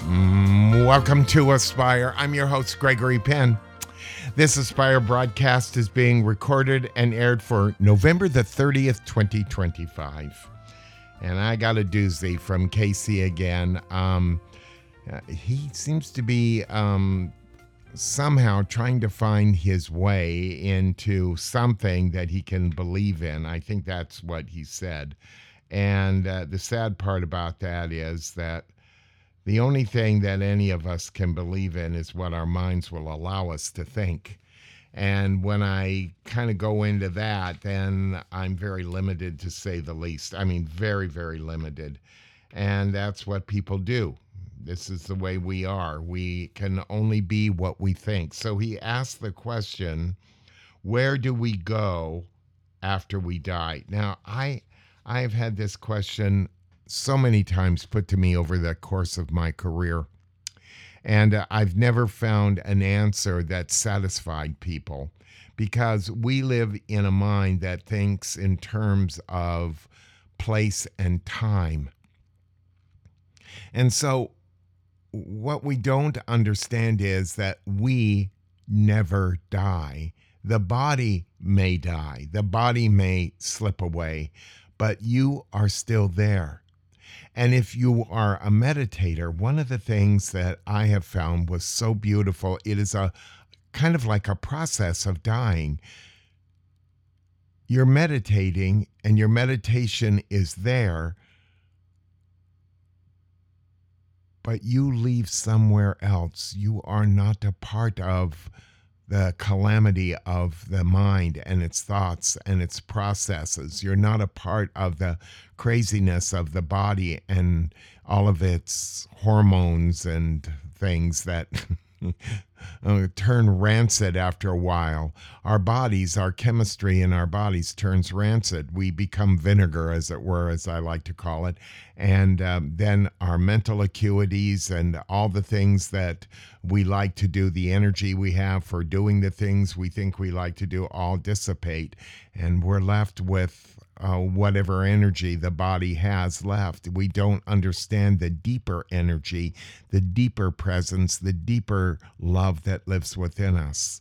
Welcome to Aspire. I'm your host, Gregory Penn. This Aspire broadcast is being recorded and aired for November the 30th, 2025. And I got a doozy from Casey again. He seems to be somehow trying to find his way into something that he can believe in. I think that's what he said. And the sad part about that is that the only thing that any of us can believe in is what our minds will allow us to think. And when I kind of go into that, then I'm very limited, to say the least. I mean, very, very limited. And that's what people do. This is the way we are. We can only be what we think. So he asked the question, where do we go after we die? Now, I've had this question so many times put to me over the course of my career, and I've never found an answer that satisfied people, because we live in a mind that thinks in terms of place and time. And so what we don't understand is that we never die. The body may die, the body may slip away, but you are still there. And if you are a meditator, one of the things that I have found was so beautiful, it is a kind of like a process of dying. You're meditating and your meditation is there, but you leave somewhere else. You are not a part of the calamity of the mind and its thoughts and its processes. You're not a part of the craziness of the body and all of its hormones and things that turn rancid after a while. Our bodies, our chemistry in our bodies turns rancid. We become vinegar, as it were, as I like to call it. And then our mental acuities and all the things that we like to do, the energy we have for doing the things we think we like to do, all dissipate. And we're left with whatever energy the body has left. We don't understand the deeper energy, the deeper presence, the deeper love that lives within us.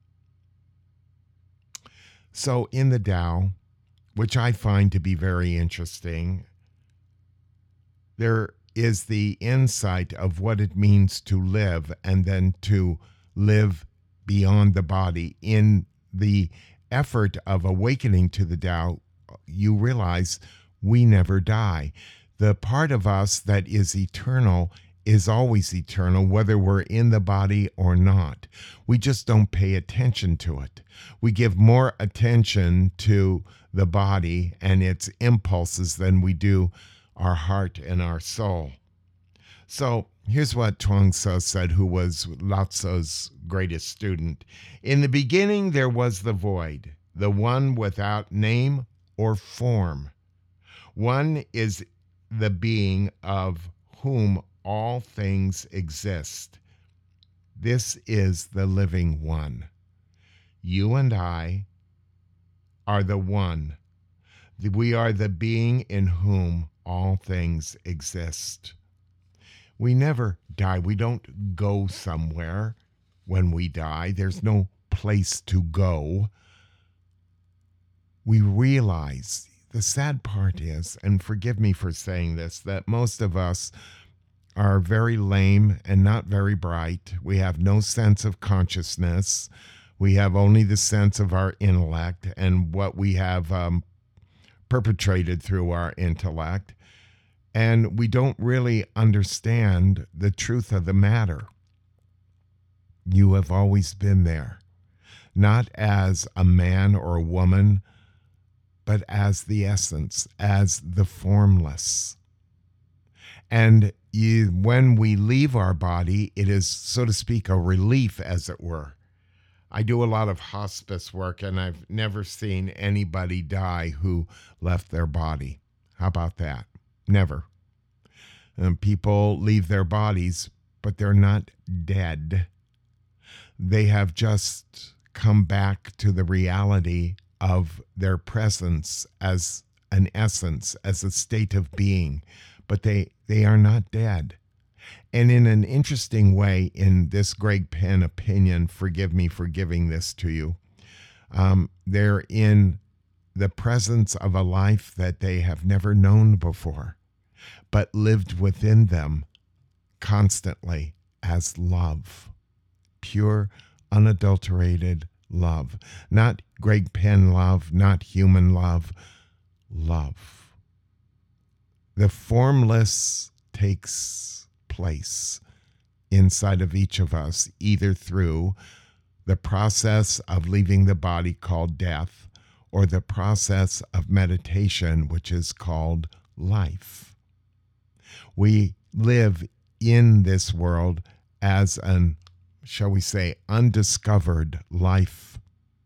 So in the Tao, which I find to be very interesting, there is the insight of what it means to live, and then to live beyond the body. In the effort of awakening to the Tao, you realize we never die. The part of us that is eternal is always eternal, whether we're in the body or not. We just don't pay attention to it. We give more attention to the body and its impulses than we do our heart and our soul. So here's what Chuang Tzu said, who was Lao Tzu's greatest student. In the beginning there was the void, the one without name or form. One is the being of whom all things exist. This is the living one. You and I are the one. We are the being in whom all things exist. We never die. We don't go somewhere when we die. There's no place to go. We realize, the sad part is, and forgive me for saying this, that most of us are very lame and not very bright. We have no sense of consciousness. We have only the sense of our intellect and what we have perpetrated through our intellect. And we don't really understand the truth of the matter. You have always been there, not as a man or a woman, but as the essence, as the formless. And when we leave our body, it is, so to speak, a relief, as it were. I do a lot of hospice work, and I've never seen anybody die who left their body. How about that? Never. People leave their bodies, but they're not dead. They have just come back to the reality of their presence as an essence, as a state of being, but they are not dead. And in an interesting way, in this Greg Penn opinion, forgive me for giving this to you, they're in the presence of a life that they have never known before, but lived within them constantly as love, pure, unadulterated love. Not Greg Penn love, not human love, love. The formless takes place inside of each of us, either through the process of leaving the body called death, or the process of meditation, which is called life. We live in this world as an, shall we say, undiscovered life.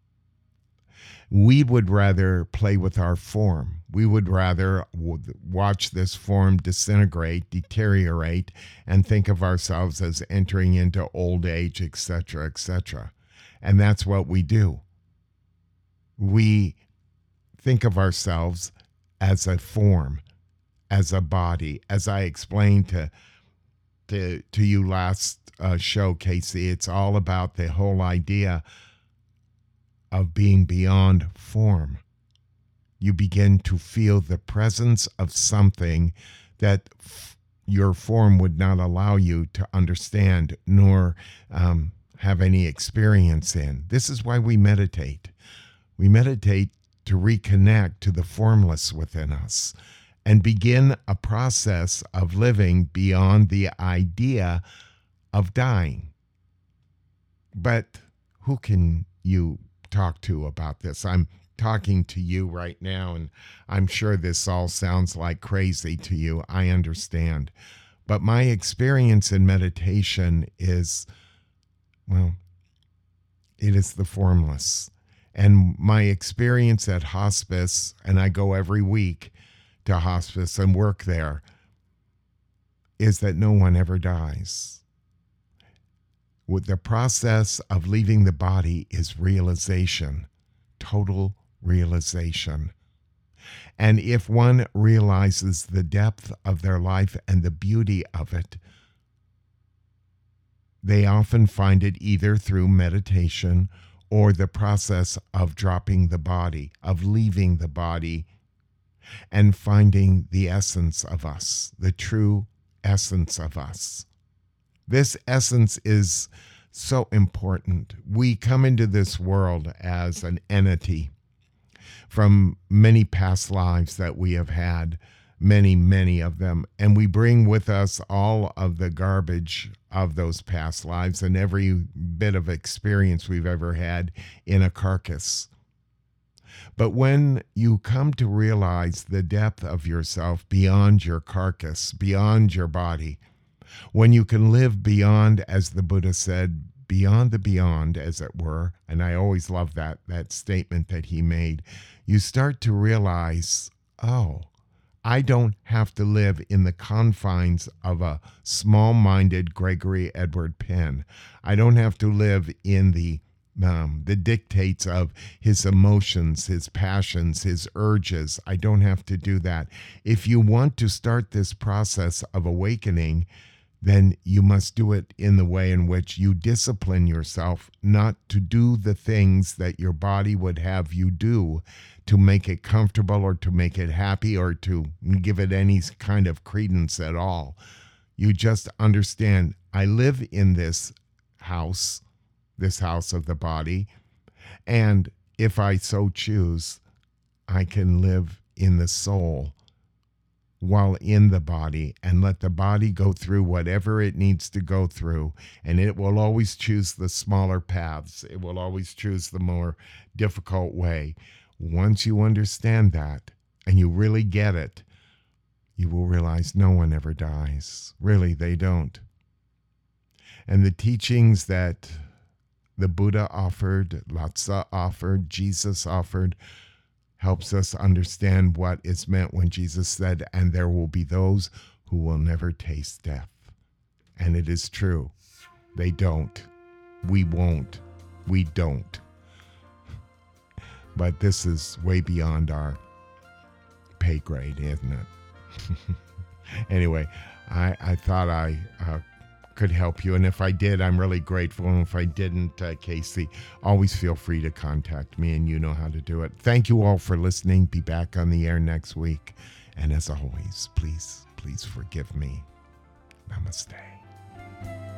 We would rather play with our form. We would rather watch this form disintegrate, deteriorate, and think of ourselves as entering into old age, etc., etc. And that's what we do. We think of ourselves as a form, as a body. As I explained to you last show, Casey, it's all about the whole idea of being beyond form. You begin to feel the presence of something that your form would not allow you to understand nor have any experience in. This is why we meditate. We meditate to reconnect to the formless within us and begin a process of living beyond the idea of dying. But who can you talk to about this? I'm talking to you right now, and I'm sure this all sounds like crazy to you. I understand. But my experience in meditation is, well, it is the formless. And my experience at hospice, and I go every week to hospice and work there, is that no one ever dies. With the process of leaving the body is realization, total realization. And if one realizes the depth of their life and the beauty of it, they often find it either through meditation or the process of dropping the body, of leaving the body, and finding the essence of us, the true essence of us. This essence is so important. We come into this world as an entity from many past lives that we have had, many of them, and we bring with us all of the garbage of those past lives and every bit of experience we've ever had in a carcass. But when you come to realize the depth of yourself beyond your carcass, beyond your body, when you can live beyond, as the Buddha said, beyond the beyond, as it were, and I always love that statement that he made, you start to realize, oh, I don't have to live in the confines of a small-minded Gregory Edward Penn. I don't have to live in the dictates of his emotions, his passions, his urges. I don't have to do that. If you want to start this process of awakening, then you must do it in the way in which you discipline yourself not to do the things that your body would have you do to make it comfortable or to make it happy or to give it any kind of credence at all. You just understand, I live in this house of the body, and if I so choose, I can live in the soul while in the body and let the body go through whatever it needs to go through, and it will always choose the smaller paths. It will always choose the more difficult way. Once you understand that and you really get it, you will realize no one ever dies. Really, they don't. And the teachings that the Buddha offered, Lhasa offered, Jesus offered, helps us understand what is meant when Jesus said, and there will be those who will never taste death. And it is true. They don't. We won't. We don't. But this is way beyond our pay grade, isn't it? Anyway, I thought I could help you. And if I did, I'm really grateful. And if I didn't, Casey, always feel free to contact me, and you know how to do it. Thank you all for listening. Be back on the air next week. And as always, please forgive me. Namaste.